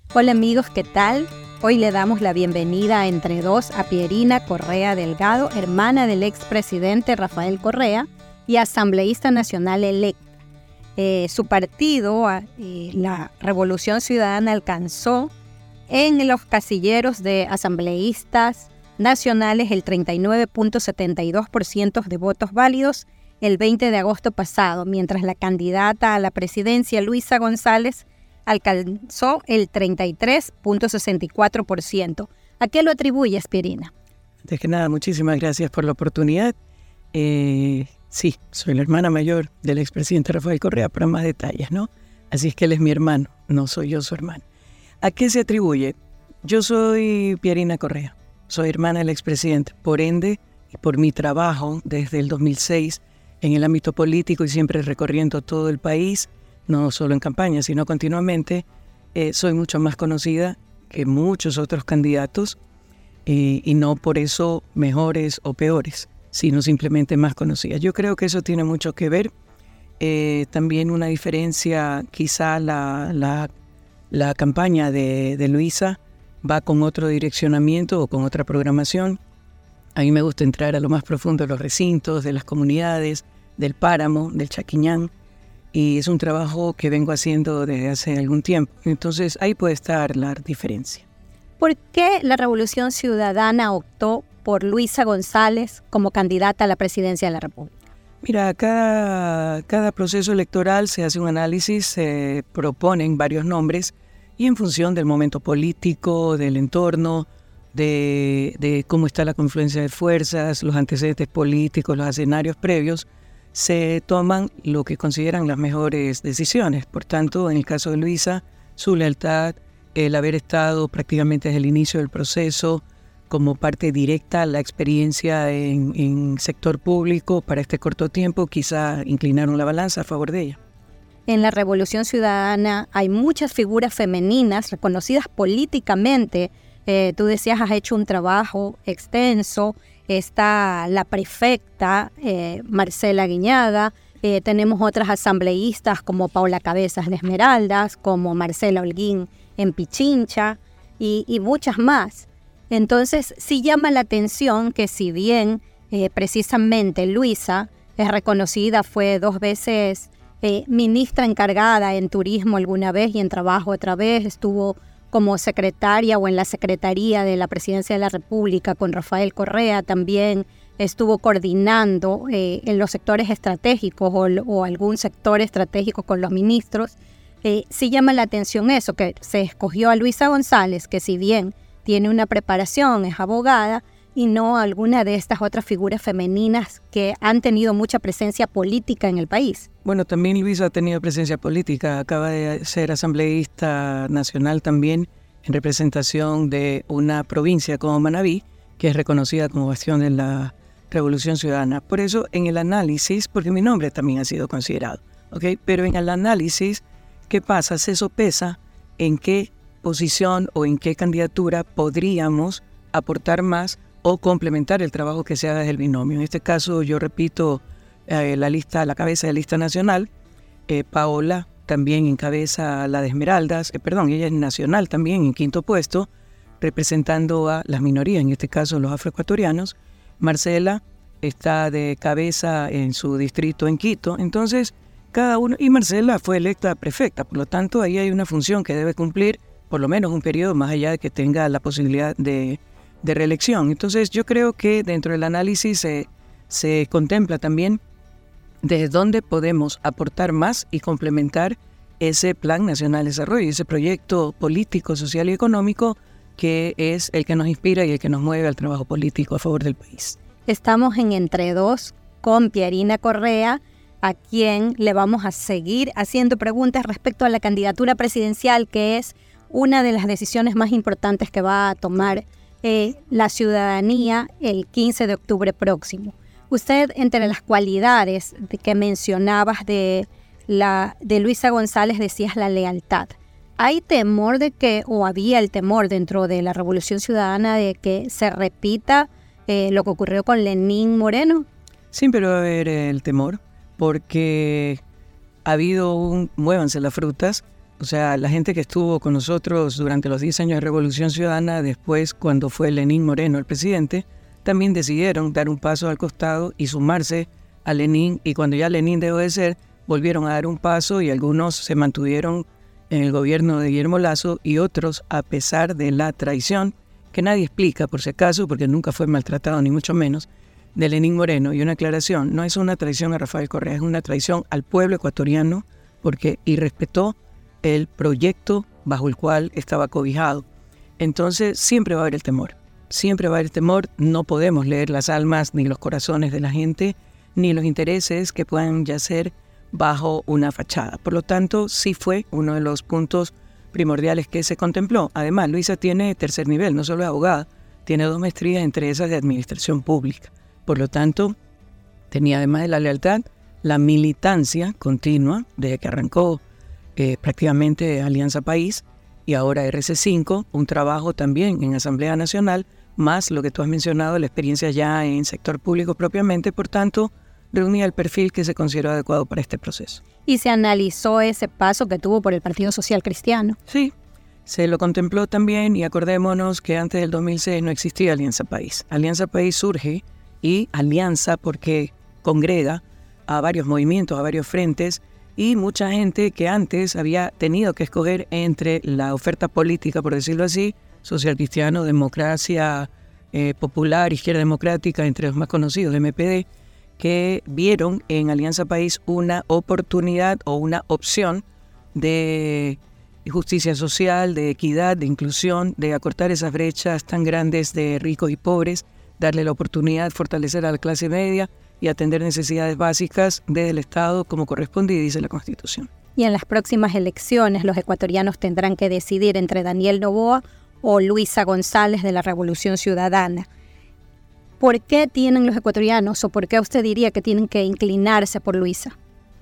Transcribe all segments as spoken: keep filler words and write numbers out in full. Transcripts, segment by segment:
Hola amigos, ¿qué tal? Hoy le damos la bienvenida a Entre Dos a Pierina Correa Delgado, hermana del expresidente Rafael Correa y asambleísta nacional electa. Eh, su partido, eh, la Revolución Ciudadana, alcanzó en los casilleros de asambleístas nacionales el treinta y nueve punto setenta y dos por ciento de votos válidos el veinte de agosto pasado, mientras la candidata a la presidencia, Luisa González, alcanzó el treinta y tres punto sesenta y cuatro por ciento. ¿A qué lo atribuyes, Pierina? Antes que nada, muchísimas gracias por la oportunidad. Eh, sí, soy la hermana mayor del expresidente Rafael Correa, para más detalles, ¿no? Así es que él es mi hermano, no soy yo su hermano. ¿A qué se atribuye? Yo soy Pierina Correa, soy hermana del expresidente, por ende, y por mi trabajo desde el dos mil seis en el ámbito político y siempre recorriendo todo el país, no solo en campaña, sino continuamente, eh, soy mucho más conocida que muchos otros candidatos eh, y no por eso mejores o peores, sino simplemente más conocida. Yo creo que eso tiene mucho que ver. Eh, también una diferencia, quizá la, la, la campaña de, de Luisa va con otro direccionamiento o con otra programación. A mí me gusta entrar a lo más profundo de los recintos, de las comunidades, del páramo, del Chaquiñán, y es un trabajo que vengo haciendo desde hace algún tiempo. Entonces ahí puede estar la diferencia. ¿Por qué la Revolución Ciudadana optó por Luisa González como candidata a la presidencia de la República? Mira, cada, cada proceso electoral se hace un análisis, se proponen varios nombres y en función del momento político, del entorno, de, de cómo está la confluencia de fuerzas, los antecedentes políticos, los escenarios previos, se toman lo que consideran las mejores decisiones. Por tanto, en el caso de Luisa, su lealtad, el haber estado prácticamente desde el inicio del proceso como parte directa, la experiencia en, en sector público para este corto tiempo, quizá inclinaron la balanza a favor de ella. En la Revolución Ciudadana hay muchas figuras femeninas reconocidas políticamente. Eh, tú decías, has hecho un trabajo extenso. Está la prefecta eh, Marcela Guiñaga, eh, tenemos otras asambleístas como Paula Cabezas de Esmeraldas, como Marcela Holguín en Pichincha y, y muchas más. Entonces sí llama la atención que si bien eh, precisamente Luisa es reconocida, fue dos veces eh, ministra encargada en turismo alguna vez y en trabajo otra vez, estuvo como secretaria o en la Secretaría de la Presidencia de la República con Rafael Correa, también estuvo coordinando eh, en los sectores estratégicos o, o algún sector estratégico con los ministros. Eh, sí llama la atención eso, que se escogió a Luisa González, que si bien tiene una preparación, es abogada, y no alguna de estas otras figuras femeninas que han tenido mucha presencia política en el país. Bueno, también Luisa ha tenido presencia política, acaba de ser asambleísta nacional también en representación de una provincia como Manabí, que es reconocida como bastión de la Revolución Ciudadana. Por eso en el análisis, porque mi nombre también ha sido considerado, ¿ok? Pero en el análisis, ¿qué pasa? Se sopesa en qué posición o en qué candidatura podríamos aportar más o complementar el trabajo que se haga desde el binomio. En este caso, yo repito eh, la lista, la cabeza de lista nacional. Eh, Paola también encabeza la de Esmeraldas, eh, perdón, ella es nacional también en quinto puesto, representando a las minorías, en este caso los afroecuatorianos. Marcela está de cabeza en su distrito en Quito. Entonces, cada uno, y Marcela fue electa prefecta, por lo tanto, ahí hay una función que debe cumplir por lo menos un periodo más allá de que tenga la posibilidad de de reelección. Entonces yo creo que dentro del análisis se, se contempla también desde dónde podemos aportar más y complementar ese Plan Nacional de Desarrollo, ese proyecto político, social y económico que es el que nos inspira y el que nos mueve al trabajo político a favor del país. Estamos en Entre Dos con Pierina Correa, a quien le vamos a seguir haciendo preguntas respecto a la candidatura presidencial, que es una de las decisiones más importantes que va a tomar Eh, la ciudadanía el quince de octubre próximo. Usted, entre las cualidades de que mencionabas de, la, de Luisa González, decías la lealtad. ¿Hay temor de que, o había el temor dentro de la Revolución Ciudadana de que se repita eh, lo que ocurrió con Lenín Moreno? Siempre va a haber el temor, porque ha habido un, muévanse las frutas, O sea, la gente que estuvo con nosotros durante los diez años de Revolución Ciudadana, después cuando fue Lenín Moreno el presidente, también decidieron dar un paso al costado y sumarse a Lenín, y cuando ya Lenín dejó de ser, volvieron a dar un paso y algunos se mantuvieron en el gobierno de Guillermo Lasso y otros, a pesar de la traición, que nadie explica por si acaso, porque nunca fue maltratado ni mucho menos, de Lenín Moreno. Y una aclaración, no es una traición a Rafael Correa, es una traición al pueblo ecuatoriano porque irrespetó el proyecto bajo el cual estaba cobijado. Entonces siempre va a haber el temor, siempre va a haber el temor, no podemos leer las almas ni los corazones de la gente, ni los intereses que puedan yacer bajo una fachada. Por lo tanto, sí fue uno de los puntos primordiales que se contempló. Además, Luisa tiene tercer nivel, no solo es abogada, tiene dos maestrías, entre esas de administración pública. Por lo tanto, tenía además de la lealtad, la militancia continua desde que arrancó eh, prácticamente Alianza País y ahora R C cinco, un trabajo también en Asamblea Nacional, más lo que tú has mencionado, la experiencia ya en sector público propiamente. Por tanto, reunía el perfil que se consideró adecuado para este proceso. ¿Y se analizó ese paso que tuvo por el Partido Social Cristiano? Sí, se lo contempló también, y acordémonos que antes del dos mil seis no existía Alianza País. Alianza País surge, y alianza porque congrega a varios movimientos, a varios frentes, y mucha gente que antes había tenido que escoger entre la oferta política, por decirlo así, social cristiano, democracia eh, popular, izquierda democrática, entre los más conocidos, M P D, que vieron en Alianza País una oportunidad o una opción de justicia social, de equidad, de inclusión, de acortar esas brechas tan grandes de ricos y pobres, darle la oportunidad, fortalecer a la clase media y atender necesidades básicas desde el Estado como corresponde y dice la Constitución. Y en las próximas elecciones los ecuatorianos tendrán que decidir entre Daniel Noboa o Luisa González de la Revolución Ciudadana. ¿Por qué tienen los ecuatorianos, o por qué usted diría que tienen que inclinarse por Luisa?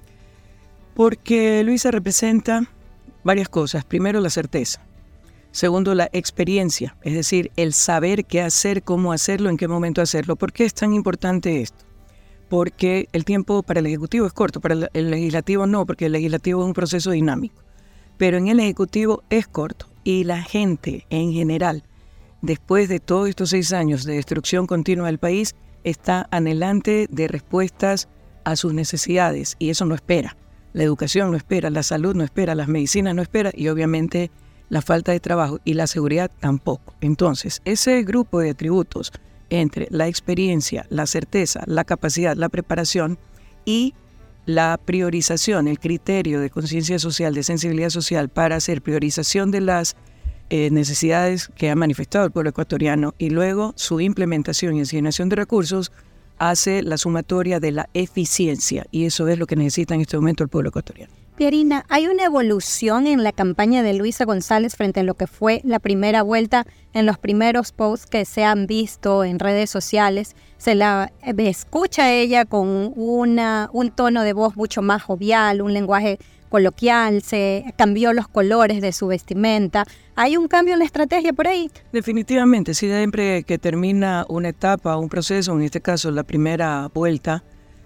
Porque Luisa representa varias cosas. Primero, la certeza. Segundo, la experiencia, es decir, el saber qué hacer, cómo hacerlo, en qué momento hacerlo. ¿Por qué es tan importante esto? Porque el tiempo para el Ejecutivo es corto, para el Legislativo no, porque el Legislativo es un proceso dinámico. Pero en el Ejecutivo es corto, y la gente en general, después de todos estos seis años de destrucción continua del país, está anhelante de respuestas a sus necesidades, y eso no espera. La educación no espera, la salud no espera, las medicinas no espera, y obviamente la falta de trabajo y la seguridad tampoco. Entonces, ese grupo de atributos entre la experiencia, la certeza, la capacidad, la preparación y la priorización, el criterio de conciencia social, de sensibilidad social para hacer priorización de las Eh, necesidades que ha manifestado el pueblo ecuatoriano, y luego su implementación y asignación de recursos hace la sumatoria de la eficiencia, y eso es lo que necesita en este momento el pueblo ecuatoriano. Pierina, ¿hay una evolución en la campaña de Luisa González frente a lo que fue la primera vuelta? En los primeros posts que se han visto en redes sociales, se la escucha a ella con una, un tono de voz mucho más jovial, un lenguaje coloquial, se cambió los colores de su vestimenta. ¿Hay un cambio en la estrategia por ahí? Definitivamente, siempre que termina una etapa, un proceso, en este caso la primera vuelta,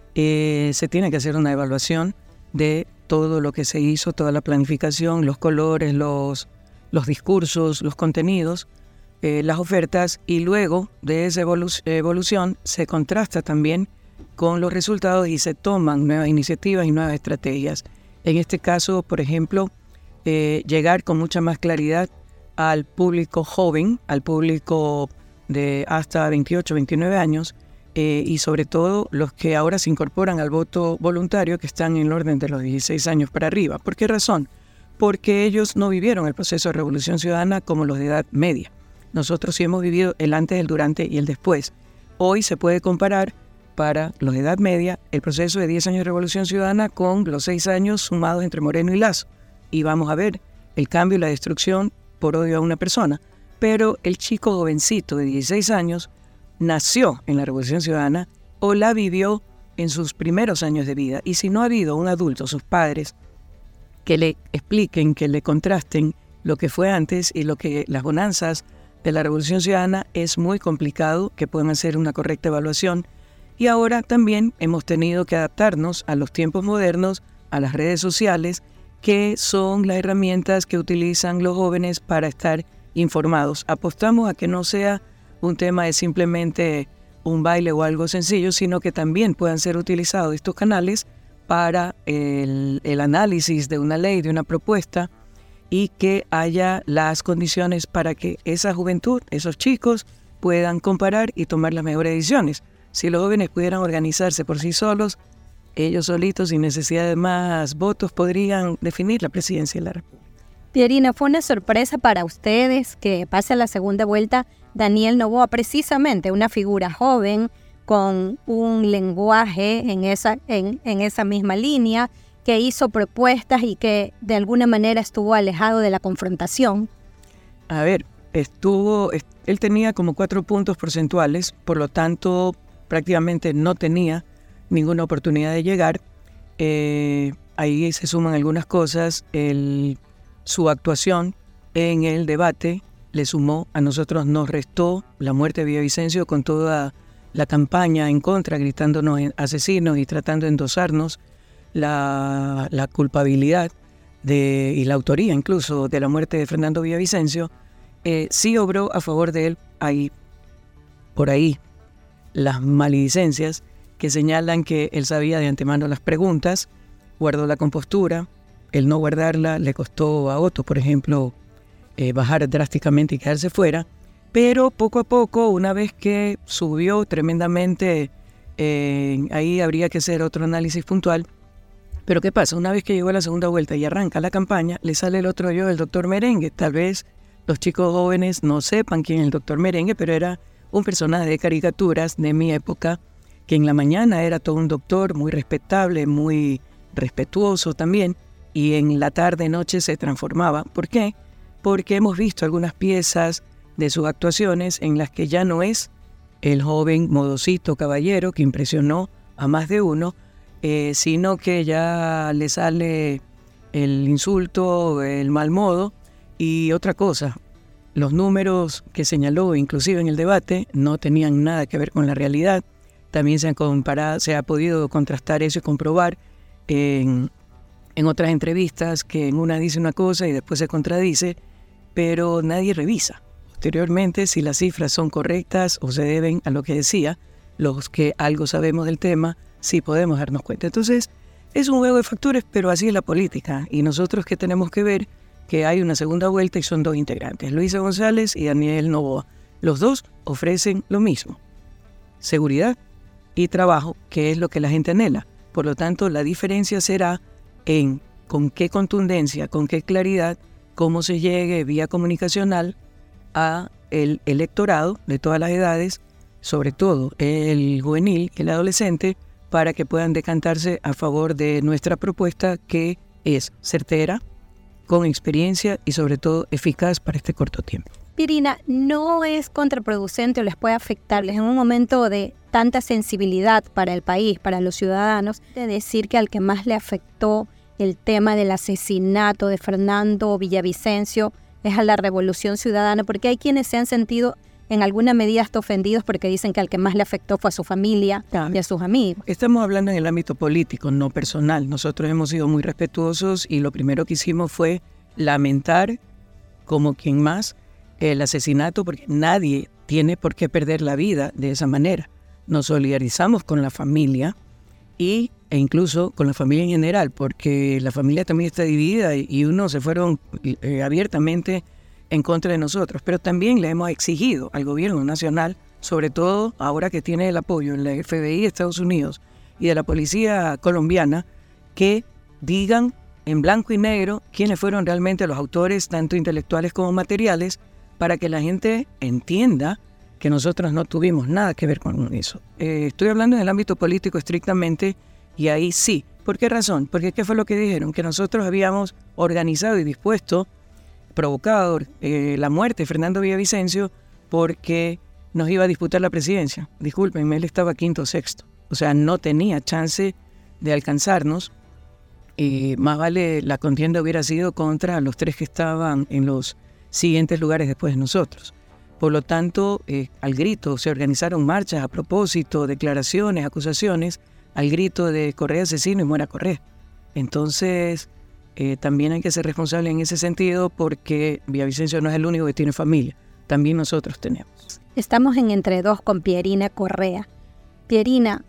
eh, se tiene que hacer una evaluación de todo lo que se hizo, toda la planificación, los colores, los, los discursos, los contenidos, eh, las ofertas, y luego de esa evolu- evolución se contrasta también con los resultados y se toman nuevas iniciativas y nuevas estrategias. En este caso, por ejemplo, eh, llegar con mucha más claridad al público joven, al público de hasta veintiocho, veintinueve años, eh, y sobre todo los que ahora se incorporan al voto voluntario, que están en el orden de los dieciséis años para arriba. ¿Por qué razón? Porque ellos no vivieron el proceso de Revolución Ciudadana como los de edad media. Nosotros sí hemos vivido el antes, el durante y el después. Hoy se puede comparar para los de edad media el proceso de diez años de Revolución Ciudadana con los seis años sumados entre Moreno y Lasso. Y vamos a ver el cambio y la destrucción por odio a una persona. Pero el chico jovencito de dieciséis años nació en la Revolución Ciudadana o la vivió en sus primeros años de vida. Y si no ha habido un adulto, sus padres, que le expliquen, que le contrasten lo que fue antes y lo que las bonanzas de la Revolución Ciudadana, es muy complicado que puedan hacer una correcta evaluación. Y ahora también hemos tenido que adaptarnos a los tiempos modernos, a las redes sociales, que son las herramientas que utilizan los jóvenes para estar informados. Apostamos a que no sea un tema de simplemente un baile o algo sencillo, sino que también puedan ser utilizados estos canales para el, el análisis de una ley, de una propuesta, y que haya las condiciones para que esa juventud, esos chicos, puedan comparar y tomar las mejores decisiones. Si los jóvenes pudieran organizarse por sí solos, ellos solitos, sin necesidad de más votos, podrían definir la presidencia de la República. Pierina, ¿fue una sorpresa para ustedes que pase a la segunda vuelta Daniel Noboa, precisamente una figura joven con un lenguaje en esa, en, en esa misma línea, que hizo propuestas y que de alguna manera estuvo alejado de la confrontación? A ver, estuvo, él tenía como cuatro puntos porcentuales, por lo tanto prácticamente no tenía ninguna oportunidad de llegar. Eh, ahí se suman algunas cosas. El, su actuación en el debate le sumó, a nosotros nos restó la muerte de Villavicencio con toda la campaña en contra, gritándonos asesinos y tratando de endosarnos la, la culpabilidad de, y la autoría incluso de la muerte de Fernando Villavicencio. Eh, sí obró a favor de él. Hay por ahí las maledicencias que señalan que él sabía de antemano las preguntas, guardó la compostura. El no guardarla le costó a Otto, por ejemplo, eh, bajar drásticamente y quedarse fuera, pero poco a poco, una vez que subió tremendamente, eh, ahí habría que hacer otro análisis puntual. Pero ¿qué pasa? Una vez que llegó a la segunda vuelta y arranca la campaña, le sale el otro yo, el doctor Merengue. Tal vez los chicos jóvenes no sepan quién es el doctor Merengue, pero era un personaje de caricaturas de mi época, que en la mañana era todo un doctor muy respetable, muy respetuoso también, y en la tarde-noche se transformaba. ¿Por qué? Porque hemos visto algunas piezas de sus actuaciones en las que ya no es el joven modosito caballero que impresionó a más de uno, eh, sino que ya le sale el insulto, el mal modo y otra cosa. Los números que señaló, inclusive en el debate, no tenían nada que ver con la realidad. También se ha, comparado, se ha podido contrastar eso y comprobar en, en otras entrevistas que en una dice una cosa y después se contradice, pero nadie revisa posteriormente si las cifras son correctas o se deben a lo que decía. Los que algo sabemos del tema, sí podemos darnos cuenta. Entonces, es un juego de factores, pero así es la política. Y nosotros que tenemos que ver que hay una segunda vuelta y son dos integrantes, Luisa González y Daniel Noboa. Los dos ofrecen lo mismo: seguridad y trabajo, que es lo que la gente anhela. Por lo tanto, la diferencia será en con qué contundencia, con qué claridad, cómo se llegue vía comunicacional a el electorado de todas las edades, sobre todo el juvenil y el adolescente, para que puedan decantarse a favor de nuestra propuesta, que es certera, con experiencia y sobre todo eficaz para este corto tiempo. Pierina, ¿no es contraproducente o les puede afectarles en un momento de tanta sensibilidad para el país, para los ciudadanos, de decir que al que más le afectó el tema del asesinato de Fernando Villavicencio es a la Revolución Ciudadana? Porque hay quienes se han sentido en alguna medida hasta ofendidos porque dicen que al que más le afectó fue a su familia y a sus amigos. Estamos hablando en el ámbito político, no personal. Nosotros hemos sido muy respetuosos y lo primero que hicimos fue lamentar, como quien más, el asesinato, porque nadie tiene por qué perder la vida de esa manera. Nos solidarizamos con la familia y, e incluso con la familia en general, porque la familia también está dividida y, y unos se fueron eh, abiertamente en contra de nosotros, pero también le hemos exigido al gobierno nacional, sobre todo ahora que tiene el apoyo de la F B I de Estados Unidos y de la policía colombiana, que digan en blanco y negro quiénes fueron realmente los autores, tanto intelectuales como materiales, para que la gente entienda que nosotros no tuvimos nada que ver con eso. Eh, estoy hablando en el ámbito político estrictamente, y ahí sí. ¿Por qué razón? Porque ¿qué fue lo que dijeron? Que nosotros habíamos organizado y dispuesto, provocado eh, la muerte de Fernando Villavicencio porque nos iba a disputar la presidencia. Discúlpenme, él estaba quinto o sexto. O sea, no tenía chance de alcanzarnos. Y más vale la contienda hubiera sido contra los tres que estaban en los siguientes lugares después de nosotros. Por lo tanto, eh, al grito se organizaron marchas a propósito, declaraciones, acusaciones, al grito de Correa asesino y muera Correa. Entonces, eh, también hay que ser responsable en ese sentido porque Villavicencio no es el único que tiene familia, también nosotros tenemos. Estamos en Entre Dos con Pierina Correa. Pierina,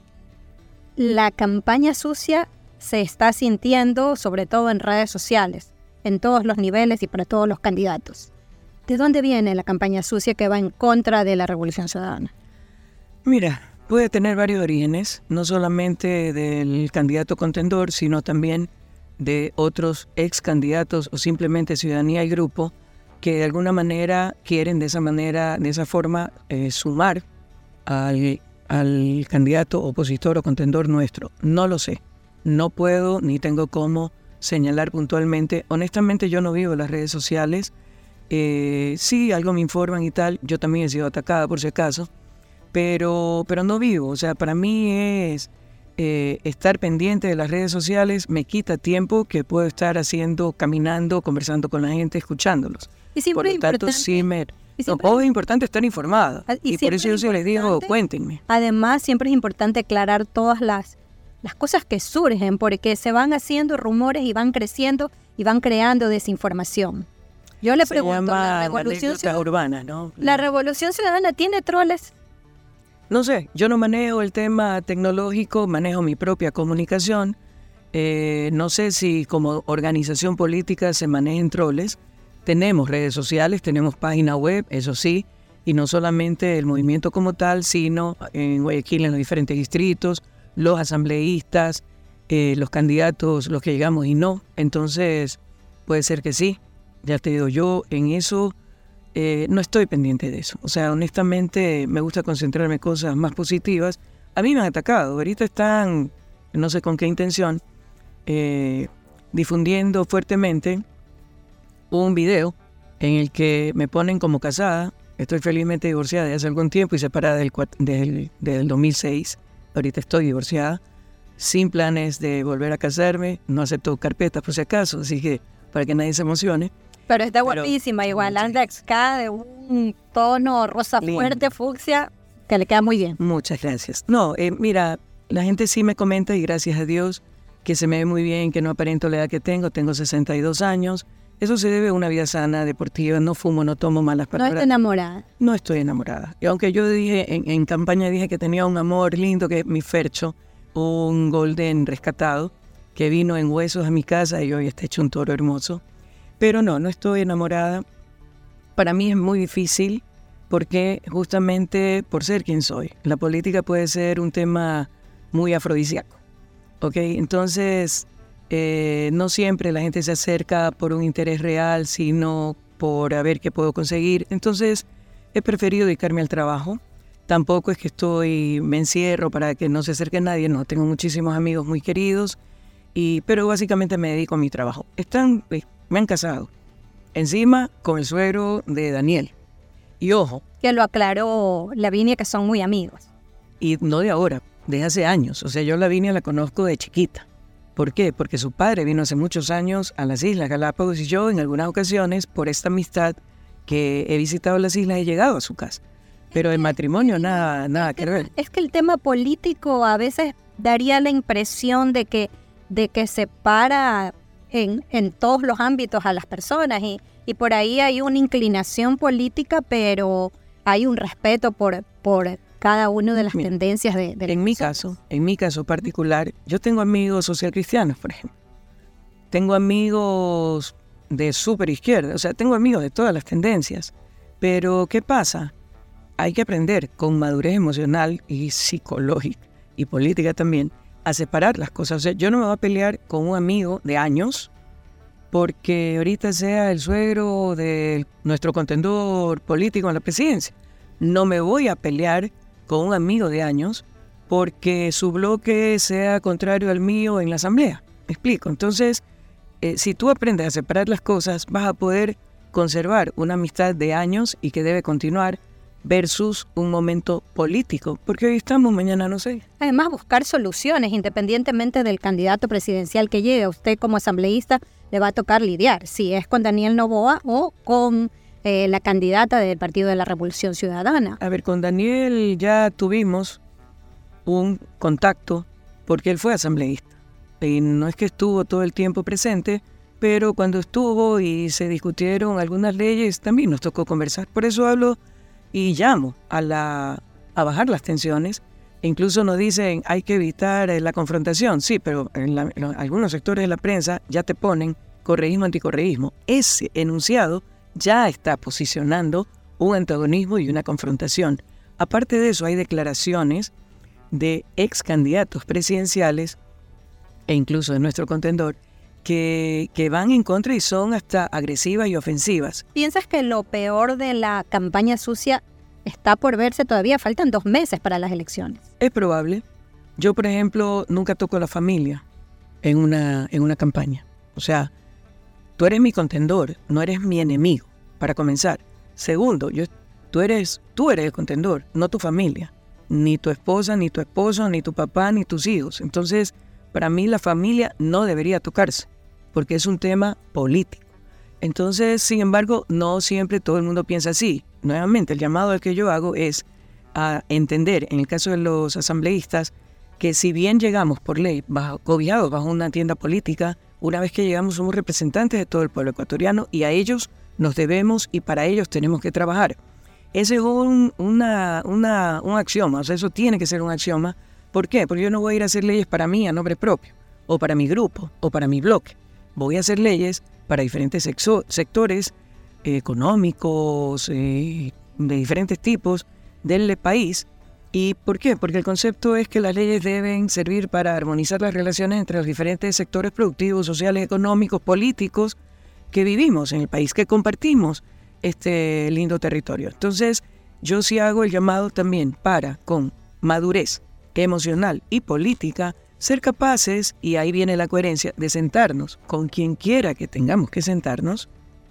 la campaña sucia se está sintiendo sobre todo en redes sociales, en todos los niveles y para todos los candidatos. ¿De dónde viene la campaña sucia que va en contra de la Revolución Ciudadana? Mira, puede tener varios orígenes, no solamente del candidato contendor, sino también de otros ex candidatos o simplemente ciudadanía y grupo que de alguna manera quieren de esa manera, de esa forma, eh, sumar al, al candidato opositor o contendor nuestro. No lo sé, no puedo ni tengo cómo señalar puntualmente. Honestamente yo no vivo en las redes sociales, eh, sí, algo me informan y tal, yo también he sido atacada por si acaso, pero, pero no vivo, o sea, para mí es eh, estar pendiente de las redes sociales, me quita tiempo que puedo estar haciendo, caminando, conversando con la gente, escuchándolos. Y siempre por lo tanto, importante, sí me... y No, siempre, es importante estar informada y, y por eso yo sí les digo, cuéntenme. Además, siempre es importante aclarar todas las, las cosas que surgen, porque se van haciendo rumores y van creciendo y van creando desinformación. Yo le Se pregunto, llama ¿la Revolución Ciudadana urbana, ¿no? ¿La Revolución Ciudadana tiene troles? No sé, yo no manejo el tema tecnológico, manejo mi propia comunicación. Eh, no sé si como organización política se manejen troles. Tenemos redes sociales, tenemos página web, eso sí, y no solamente el movimiento como tal, sino en Guayaquil, en los diferentes distritos, los asambleístas, eh, los candidatos, los que llegamos y no. Entonces, puede ser que sí. Ya te digo, yo en eso eh, no estoy pendiente de eso. O sea, honestamente me gusta concentrarme en cosas más positivas. A mí me han atacado, ahorita están, no sé con qué intención, eh, difundiendo fuertemente un video en el que me ponen como casada. Estoy felizmente divorciada desde hace algún tiempo y separada del, del, del dos mil seis. Ahorita estoy divorciada, sin planes de volver a casarme. No acepto carpetas por si acaso, así que para que nadie se emocione. Pero está guapísima, Pero, igual anda acá de un tono rosa lindo, fuerte, fucsia, que le queda muy bien. Muchas gracias. No, eh, mira, la gente sí me comenta y gracias a Dios que se me ve muy bien, que no aparento la edad que tengo. Tengo sesenta y dos años. Eso se debe a una vida sana, deportiva, no fumo, no tomo malas palabras. ¿No estás enamorada? No estoy enamorada. Y aunque yo dije, en, en campaña dije que tenía un amor lindo, que es mi Fercho, un golden rescatado, que vino en huesos a mi casa y hoy está hecho un toro hermoso. Pero no, no estoy enamorada. Para mí es muy difícil porque justamente por ser quien soy. La política puede ser un tema muy afrodisíaco. ¿Ok? Entonces... Eh, no siempre la gente se acerca por un interés real, sino por a ver qué puedo conseguir. Entonces, he preferido dedicarme al trabajo. Tampoco es que estoy, me encierro para que no se acerque nadie. No, tengo muchísimos amigos muy queridos, y, pero básicamente me dedico a mi trabajo. Están, me han casado. Encima, con el suegro de Daniel. Y ojo. Que lo aclaró Lavinia, que son muy amigos. Y no de ahora, de hace años. O sea, yo Lavinia la conozco de chiquita. ¿Por qué? Porque su padre vino hace muchos años a las Islas Galápagos y yo en algunas ocasiones, por esta amistad que he visitado las islas, he llegado a su casa. Pero el matrimonio nada, nada que ver. Es que el tema político a veces daría la impresión de que, de que separa en, en todos los ámbitos a las personas y, y por ahí hay una inclinación política, pero hay un respeto por... por cada una de las Mira, tendencias de, de en mi caso, en mi caso particular, yo tengo amigos social cristianos, por ejemplo. Tengo amigos de súper izquierda, o sea, tengo amigos de todas las tendencias. Pero, ¿qué pasa? Hay que aprender con madurez emocional y psicológica y política también a separar las cosas. O sea, yo no me voy a pelear con un amigo de años porque ahorita sea el suegro de nuestro contendor político en la presidencia. No me voy a pelear con un amigo de años porque su bloque sea contrario al mío en la asamblea. ¿Me explico? Entonces, eh, si tú aprendes a separar las cosas, vas a poder conservar una amistad de años y que debe continuar versus un momento político, porque hoy estamos, mañana no sé. Además, buscar soluciones independientemente del candidato presidencial que llegue. A usted como asambleísta le va a tocar lidiar, si es con Daniel Noboa o con... Eh, la candidata del Partido de la Revolución Ciudadana. A ver, con Daniel ya tuvimos un contacto porque él fue asambleísta y no es que estuvo todo el tiempo presente, pero cuando estuvo y se discutieron algunas leyes, también nos tocó conversar. Por eso hablo y llamo a, la, a bajar las tensiones. E incluso nos dicen, hay que evitar la confrontación. Sí, pero en, la, en algunos sectores de la prensa ya te ponen correísmo, anticorreísmo. Ese enunciado ya está posicionando un antagonismo y una confrontación. Aparte de eso, hay declaraciones de ex candidatos presidenciales e incluso de nuestro contendor que, que van en contra y son hasta agresivas y ofensivas. ¿Piensas que lo peor de la campaña sucia está por verse todavía? Faltan dos meses para las elecciones. Es probable. Yo, por ejemplo, nunca toco a la familia en una, en una campaña. O sea, tú eres mi contendor, no eres mi enemigo, para comenzar. Segundo, yo, tú, eres, tú eres el contendor, no tu familia. Ni tu esposa, ni tu esposo, ni tu papá, ni tus hijos. Entonces, para mí la familia no debería tocarse, porque es un tema político. Entonces, sin embargo, no siempre todo el mundo piensa así. Nuevamente, el llamado al que yo hago es a entender, en el caso de los asambleístas, que si bien llegamos por ley, bajo, cobijados bajo una tienda política, una vez que llegamos somos representantes de todo el pueblo ecuatoriano y a ellos nos debemos y para ellos tenemos que trabajar. Ese es un, una, una, un axioma, o sea, eso tiene que ser un axioma. ¿Por qué? Porque yo no voy a ir a hacer leyes para mí a nombre propio, o para mi grupo, o para mi bloque. Voy a hacer leyes para diferentes sexo, sectores eh, económicos, eh, de diferentes tipos del país. ¿Y por qué? Porque el concepto es que las leyes deben servir para armonizar las relaciones entre los diferentes sectores productivos, sociales, económicos, políticos que vivimos en el país, que compartimos este lindo territorio. Entonces, yo sí hago el llamado también para, con madurez emocional y política, ser capaces, y ahí viene la coherencia, de sentarnos con quien quiera que tengamos que sentarnos,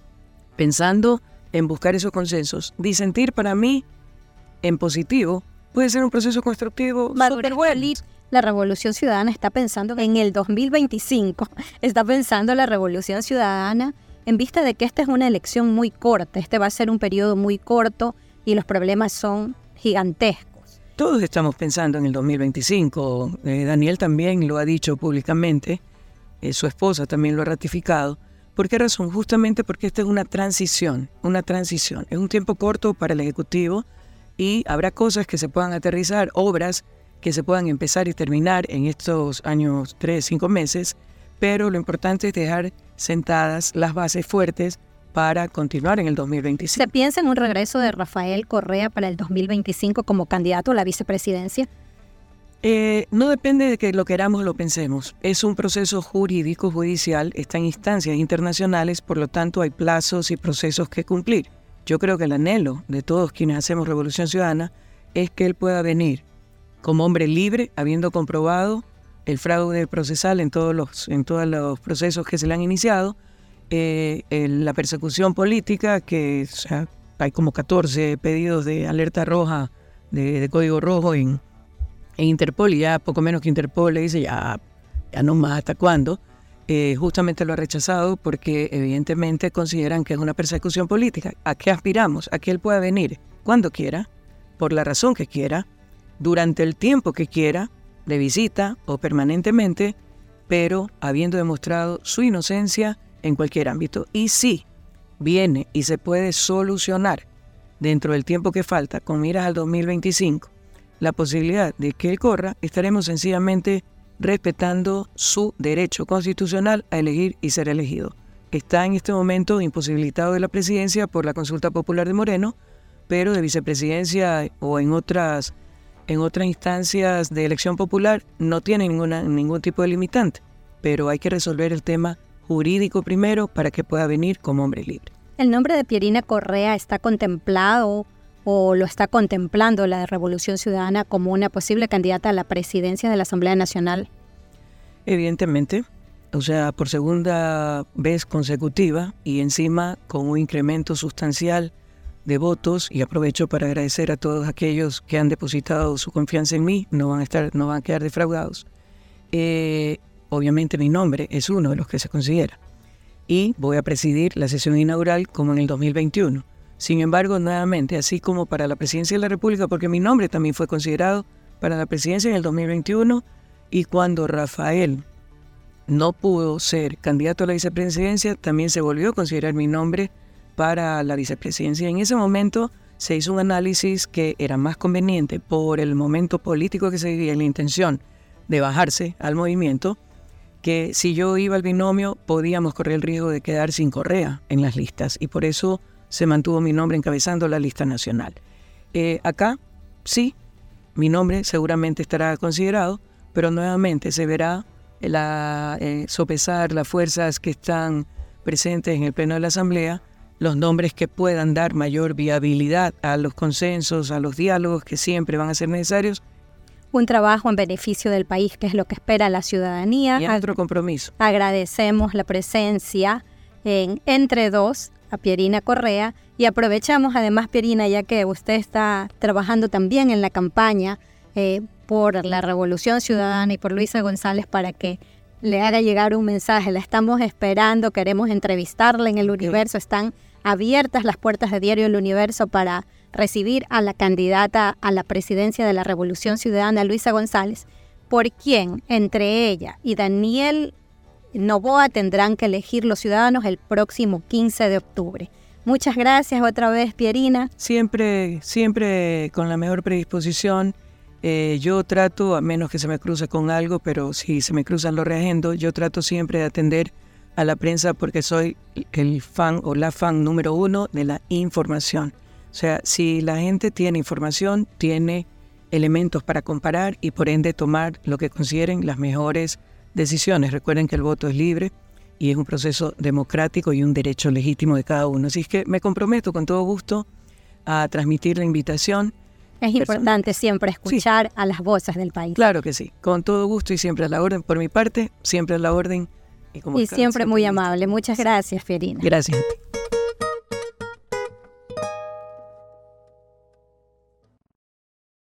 pensando en buscar esos consensos. Disentir para mí, en positivo, puede ser un proceso constructivo súper bueno. La Revolución Ciudadana está pensando en el dos mil veinticinco, está pensando la Revolución Ciudadana en vista de que esta es una elección muy corta, este va a ser un periodo muy corto y los problemas son gigantescos. Todos estamos pensando en el dos mil veinticinco, eh, Daniel también lo ha dicho públicamente, eh, su esposa también lo ha ratificado. ¿Por qué razón? Justamente porque esta es una transición, una transición. Es un tiempo corto para el Ejecutivo y habrá cosas que se puedan aterrizar, obras que se puedan empezar y terminar en estos años, tres, cinco meses, pero lo importante es dejar sentadas las bases fuertes para continuar en el dos mil veinticinco. ¿Se piensa en un regreso de Rafael Correa para el dos mil veinticinco como candidato a la vicepresidencia? Eh, no depende de que lo queramos o lo pensemos. Es un proceso jurídico, judicial, está en instancias internacionales, por lo tanto hay plazos y procesos que cumplir. Yo creo que el anhelo de todos quienes hacemos Revolución Ciudadana es que él pueda venir como hombre libre, habiendo comprobado el fraude procesal en todos los, en todos los procesos que se le han iniciado, eh, el, la persecución política, que o sea, hay como catorce pedidos de alerta roja, de, de código rojo en, en Interpol, y ya poco menos que Interpol le dice ya, ya no más, ¿hasta cuándo? Eh, justamente lo ha rechazado porque evidentemente consideran que es una persecución política. ¿A qué aspiramos? A que él pueda venir cuando quiera, por la razón que quiera, durante el tiempo que quiera, de visita o permanentemente, pero habiendo demostrado su inocencia en cualquier ámbito. Y si viene y se puede solucionar dentro del tiempo que falta, con miras al dos mil veinticinco, la posibilidad de que él corra, estaremos sencillamente respetando su derecho constitucional a elegir y ser elegido. Está en este momento imposibilitado de la presidencia por la consulta popular de Moreno, pero de vicepresidencia o en otras, en otras instancias de elección popular no tiene ninguna, ningún tipo de limitante, pero hay que resolver el tema jurídico primero para que pueda venir como hombre libre. ¿El nombre de Pierina Correa está contemplado o lo está contemplando la Revolución Ciudadana como una posible candidata a la presidencia de la Asamblea Nacional? Evidentemente, o sea, por segunda vez consecutiva y encima con un incremento sustancial de votos, y aprovecho para agradecer a todos aquellos que han depositado su confianza en mí, no van a estar, no van a quedar defraudados. Eh, obviamente mi nombre es uno de los que se considera y voy a presidir la sesión inaugural como en el dos mil veintiuno. Sin embargo, nuevamente, así como para la presidencia de la República, porque mi nombre también fue considerado para la presidencia en el dos mil veintiuno, y cuando Rafael no pudo ser candidato a la vicepresidencia, también se volvió a considerar mi nombre para la vicepresidencia. En ese momento se hizo un análisis que era más conveniente por el momento político que se vivía y la intención de bajarse al movimiento, que si yo iba al binomio podíamos correr el riesgo de quedar sin Correa en las listas, y por eso se mantuvo mi nombre encabezando la lista nacional. Eh, acá sí, mi nombre seguramente estará considerado, pero nuevamente se verá la, eh, sopesar las fuerzas que están presentes en el Pleno de la Asamblea, los nombres que puedan dar mayor viabilidad a los consensos, a los diálogos que siempre van a ser necesarios. Un trabajo en beneficio del país, que es lo que espera la ciudadanía. Y otro compromiso. Agradecemos la presencia en Entre Dos a Pierina Correa, y aprovechamos además, Pierina, ya que usted está trabajando también en la campaña eh, por la Revolución Ciudadana y por Luisa González, para que le haga llegar un mensaje. La estamos esperando, queremos entrevistarla en El Universo. Están abiertas las puertas de Diario El Universo para recibir a la candidata a la presidencia de la Revolución Ciudadana, Luisa González, por quien entre ella y Daniel Noboa tendrán que elegir los ciudadanos el próximo quince de octubre. Muchas gracias otra vez, Pierina. Siempre, siempre con la mejor predisposición. Eh, yo trato, a menos que se me cruce con algo, pero si se me cruzan lo reagendo, yo trato siempre de atender a la prensa porque soy el fan o la fan número uno de la información. O sea, si la gente tiene información, tiene elementos para comparar y por ende tomar lo que consideren las mejores decisiones. Recuerden que el voto es libre y es un proceso democrático y un derecho legítimo de cada uno. Así es que me comprometo con todo gusto a transmitir la invitación. Es importante siempre escuchar sí. a las voces del país. Claro que sí, con todo gusto y siempre a la orden. Por mi parte, siempre a la orden. Y, como y siempre muy amable. Muchas gracias, Pierina. Gracias.